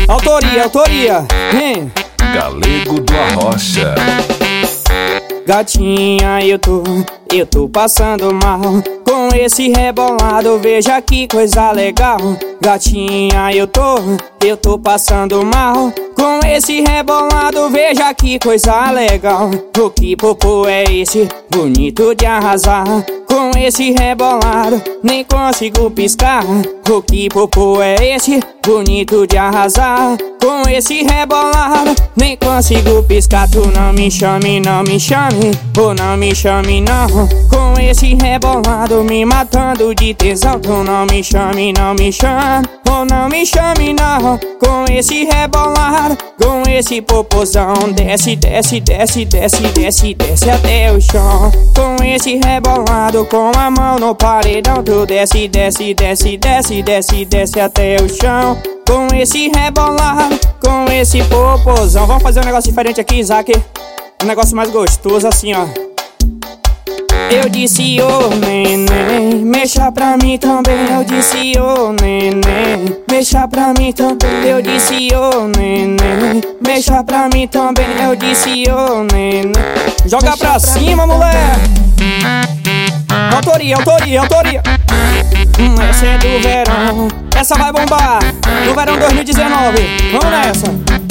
Autoria. Galego do Arrocha. Gatinha, eu tô passando mal com esse rebolado, veja que coisa legal. Gatinha, eu tô passando mal com esse rebolado, veja que coisa legal. O que popô é esse, bonito de arrasar. Com esse rebolado, nem consigo piscar. O que popô é esse, bonito de arrasar. Com esse rebolado, nem consigo piscar. Tu não me chame, ou não me chame não. Com esse rebolado, me matando de tesão. Tu não me chame, ou não me chame não. Com esse rebolado, com esse popozão, desce até o chão. Com esse rebolado, com a mão no paredão, tu desce até o chão. Com esse rebolado, com esse popozão. Vamos fazer um negócio diferente aqui, Isaac. Um negócio mais gostoso assim, ó. Eu disse, ô neném, mexa pra mim também. Eu disse, ô neném, mexa pra mim também. Eu disse, ô neném, mexa pra mim também. Eu disse, ô neném. Joga pra cima, mulher. Autoria. Essa é do verão, essa vai bombar no verão 2019. Vamos nessa.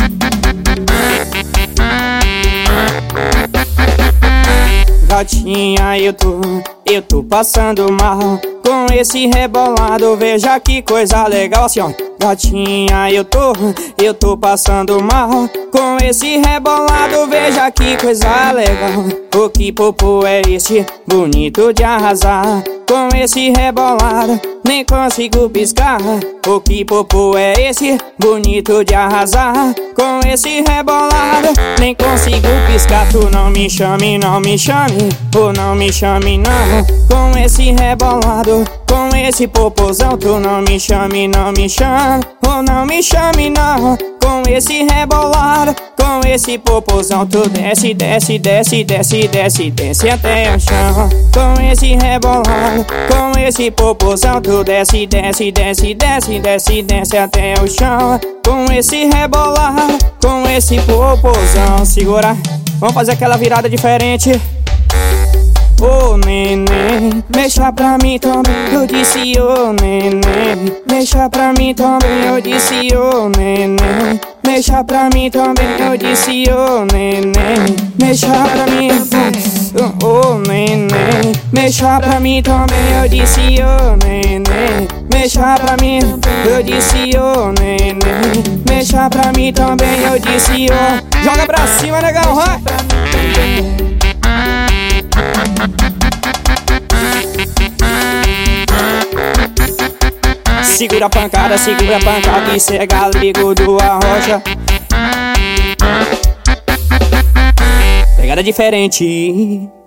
Gatinha, eu tô passando mal com esse rebolado, veja que coisa legal assim, ó. Gatinha, eu tô passando mal com esse rebolado, veja que coisa legal. O que popô é esse, bonito de arrasar. Com esse rebolado, nem consigo piscar. O que popô é esse, bonito de arrasar. Com esse rebolado, nem consigo piscar. Tu não me chame, ou não me chame não. Com esse rebolado, com esse popozão, tu não me chame, ou não me chame não. Com esse rebolado, com esse popozão, tu desce até o chão. Com esse rebolado, com esse popozão, tu desce até o chão. Com esse rebolado, com esse popozão. Segura, vamos fazer aquela virada diferente. Ô neném, mexa pra mim também. Eu disse, ô neném, mexa pra mim também. Eu disse, ô neném, mexa pra mim também. Eu disse, ô neném, mexa pra mim. Ô neném, mexa pra mim também. Eu disse, ô neném, mexa pra mim. Eu disse, ô neném, mexa pra mim também. Eu disse, ô. Joga pra cima, negão, vai. Segura a pancada, isso é Galego do Arrocha. Pegada diferente.